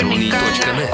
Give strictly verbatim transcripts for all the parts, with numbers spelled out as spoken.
Sony punto net.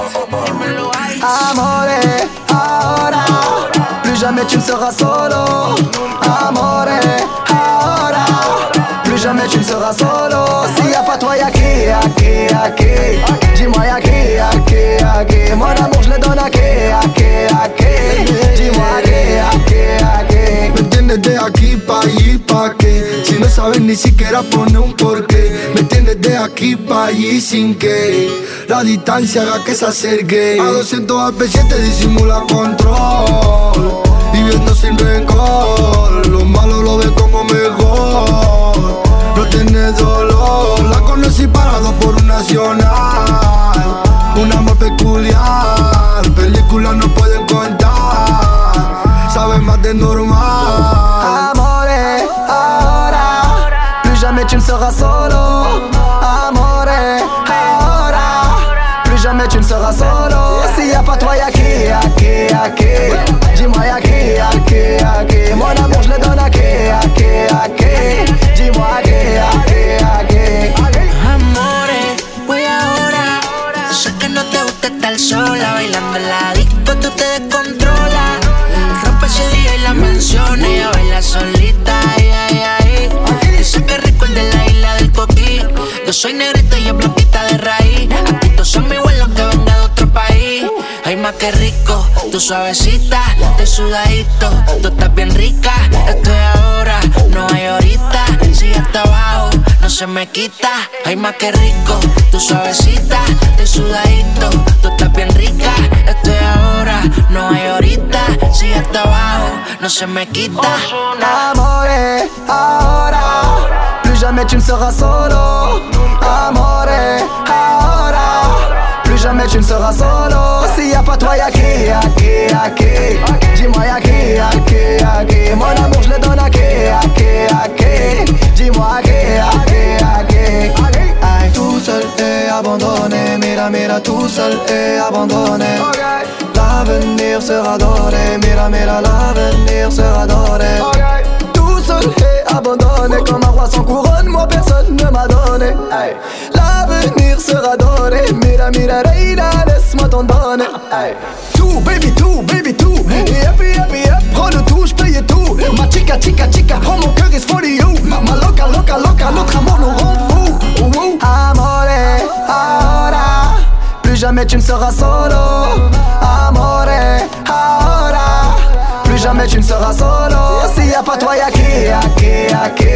Amore, ahora, plus jamais tu ne seras solo. Amore, ahora, plus jamais tu ne seras solo. S'il y a pas toi, y'a qui, y'a qui, y'a qui. Dis-moi y'a qui, y'a qui, y'a qui. Mon amour je le donne à qui, à qui, à qui. Dis-moi à qui, à qui, a qui. Me tienes de aquí pa' allí pa' qué. Si no sabes ni siquiera poner un porqué. Me tienes de aquí pa' allí sin que la distancia haga que se acerque. A doscientos A P siete disimula control, viviendo sin rencor. Lo malo lo ve como mejor. No tiene dolor. La conocí parado por un nacional. Un amor peculiar. Películas no pueden contar. Sabe más de normal. Amore, ahora, plus jamais tu ne seras solo. Amore, ahora, plus jamais tu ne seras solo. S'il y a pas toi, y'a qui, y'a qui, y'a qui. Dis-moi y'a qui, y'a qui, y'a qui. Mon amour je le donne à qui, à qui, à qui. Dis-moi à qui, à qui, a qui. Amore, voy ahora. Sé que no te gusta estar sola, bailando en la disco tú te descontrolas. Rompe ese día y la menciona, ella baila solita, ay, ay, ay. Dice que recuerda la isla del Coquí. Yo soy negrita y es blanquita de raíz. Aquí todos son mi abuelos que venga de otro país. Ay, más que rico, tú suavecita, te sudadito, tú estás bien rica. Esto es ahora, no hay ahorita. Si hasta abajo, no se me quita. Ay, más que rico, tú suavecita, te sudadito, tú estás bien rica. Esto es ahora, no hay ahorita. Si hasta abajo, no se me quita. Amore, ahora, plus jamais tu ne seras solo. Amore, ahora, plus jamais tu ne seras solo. S'il y a pas toi, y'a qui, y'a qui, y'a qui. Dis-moi y'a qui, y'a qui, y'a qui. Mon amour je le donne à qui, à qui, à qui. Dis-moi à qui, à qui, à qui. Ay, tout seul et abandonné, mira, mira, tout seul et abandonné. L'avenir sera donné, mira, mira, l'avenir sera donné. Tout seul et abandonné, comme un roi sans couronne, moi personne ne m'a donné. Ay. L'avenir sera donné, mira, mira, reina, laisse-moi t'en donner. Ay. Tout, baby, tout, baby, tout. Et happy, happy, happy, prends le tout, j'paye tout. Ma chica, chica, chica, prends mon cœur, it's for you. Ma, ma loca, loca, loca, notre amour nous rend fous. Ouh, ouh. Amore, ahora, plus jamais tu ne seras solo. Amore, ahora, plus jamais tu ne seras solo. S'il y a pas toi, y'a qui, y'a qui, y'a qui.